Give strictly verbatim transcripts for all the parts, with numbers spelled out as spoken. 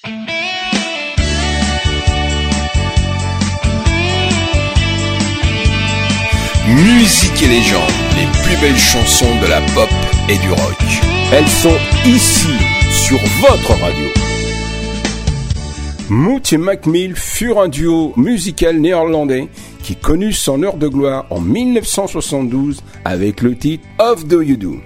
Musique et légende, les plus belles chansons de la pop et du rock. Elles sont ici, sur votre radio. Moot et Mac Mill furent un duo musical néerlandais qui connut son heure de gloire en dix-neuf cent soixante-douze avec le titre How Do You Do.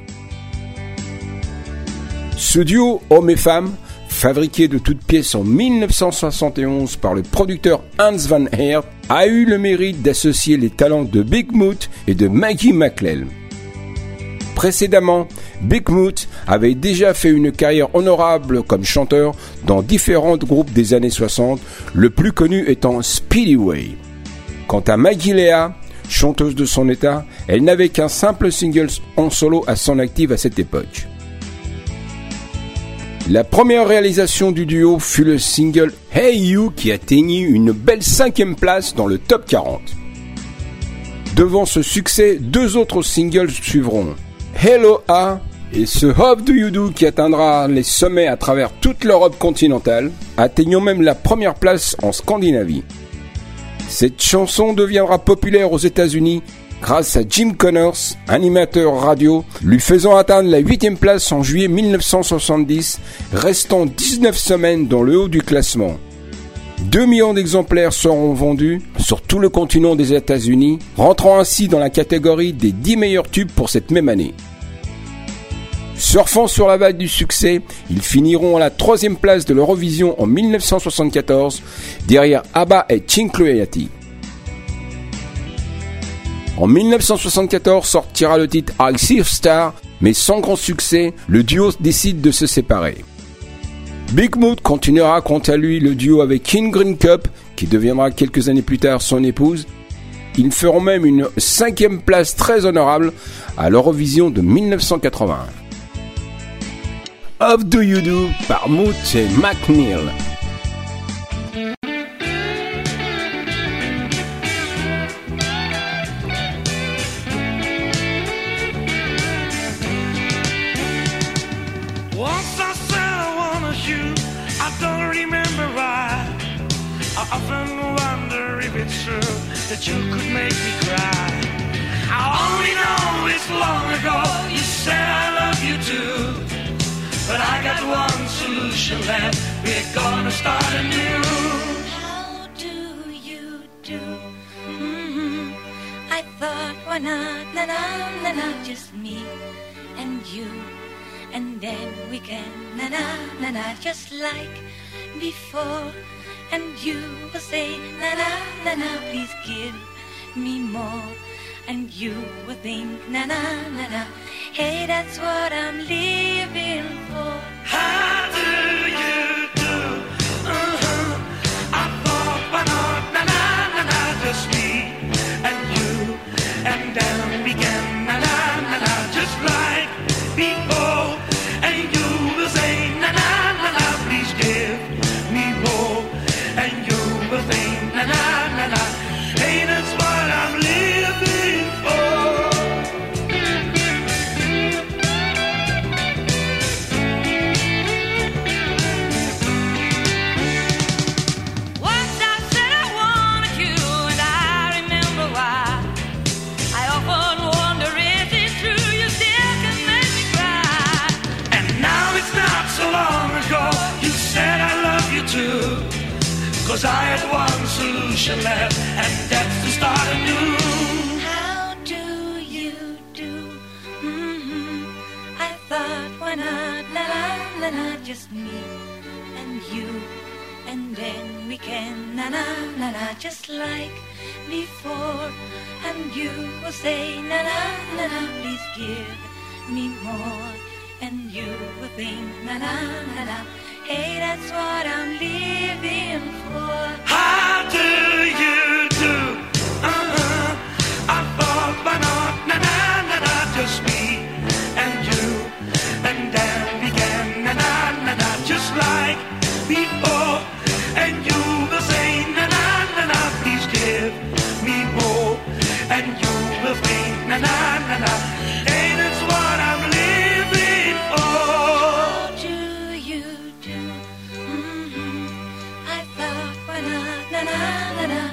Ce duo, homme et femme, fabriqué de toutes pièces en dix-neuf cent soixante et onze par le producteur Hans Van Hert, a eu le mérite d'associer les talents de Big Moot et de Maggie McLean. Précédemment, Big Moot avait déjà fait une carrière honorable comme chanteur dans différents groupes des années soixante, le plus connu étant Speedway. Quant à Maggie Lea, chanteuse de son état, elle n'avait qu'un simple single en solo à son actif à cette époque. La première réalisation du duo fut le single Hey You qui atteignit une belle cinquième place dans le top quarante. Devant ce succès, deux autres singles suivront. Hello A et ce How Do You Do qui atteindra les sommets à travers toute l'Europe continentale, atteignant même la première place en Scandinavie. Cette chanson deviendra populaire aux États-Unis grâce à Jim Connors, animateur radio, lui faisant atteindre la huitième place en juillet dix-neuf cent soixante-dix, restant dix-neuf semaines dans le haut du classement. deux millions d'exemplaires seront vendus sur tout le continent des États-Unis, rentrant ainsi dans la catégorie des dix meilleurs tubes pour cette même année. Surfant sur la vague du succès, ils finiront à la troisième place de l'Eurovision en dix-neuf cent soixante-quatorze, derrière ABBA et Chincloyati. En dix-neuf cent soixante-quatorze sortira le titre I'll See You Star, mais sans grand succès, le duo décide de se séparer. Big Moot continuera quant à lui le duo avec Kim Green Cup, qui deviendra quelques années plus tard son épouse. Ils feront même une cinquième place très honorable à l'Eurovision de dix-neuf cent quatre-vingt-un. How Do You Do par Moot et Mac Mill. That you could make me cry. I only know it's long ago you said I love you too. But I got one solution left, we're gonna start anew. How do you do? Mm-hmm. I thought why not, na na na na, just me and you. And then we can, na na na na, just like before. And you will say, na na na na, please give me more. And you will think, na na na na, hey, that's what I'm living for. How do you do? Uh-huh. I thought, why not, na na na na, just me and you. And then we can, na na na na, just like before. And you will say, na na na na, please give me more. And you will think, na na na na, hey, that's what I'm living for. Once I said I wanted you, and I remember why. I often wonder, is it true you still can make me cry? And now it's not so long ago you said I love you too. Cause I had one solution left, and that's to start anew. How do you do? Mm-hmm. I thought, why not, la la la la, just me and you. And then we can, na na na na, just like before. And you will say, na na na na, please give me more. And you will think, na na na na, hey, that's what I'm living for. How do you do? Uh-huh. I thought, why not, na na na na, just me and you. And then we can, na na na na, just like before. And you will say, na na na na, please give me more. And you will think, na na na na, hey, that's what I'm living for. How do you do? Mm-hmm.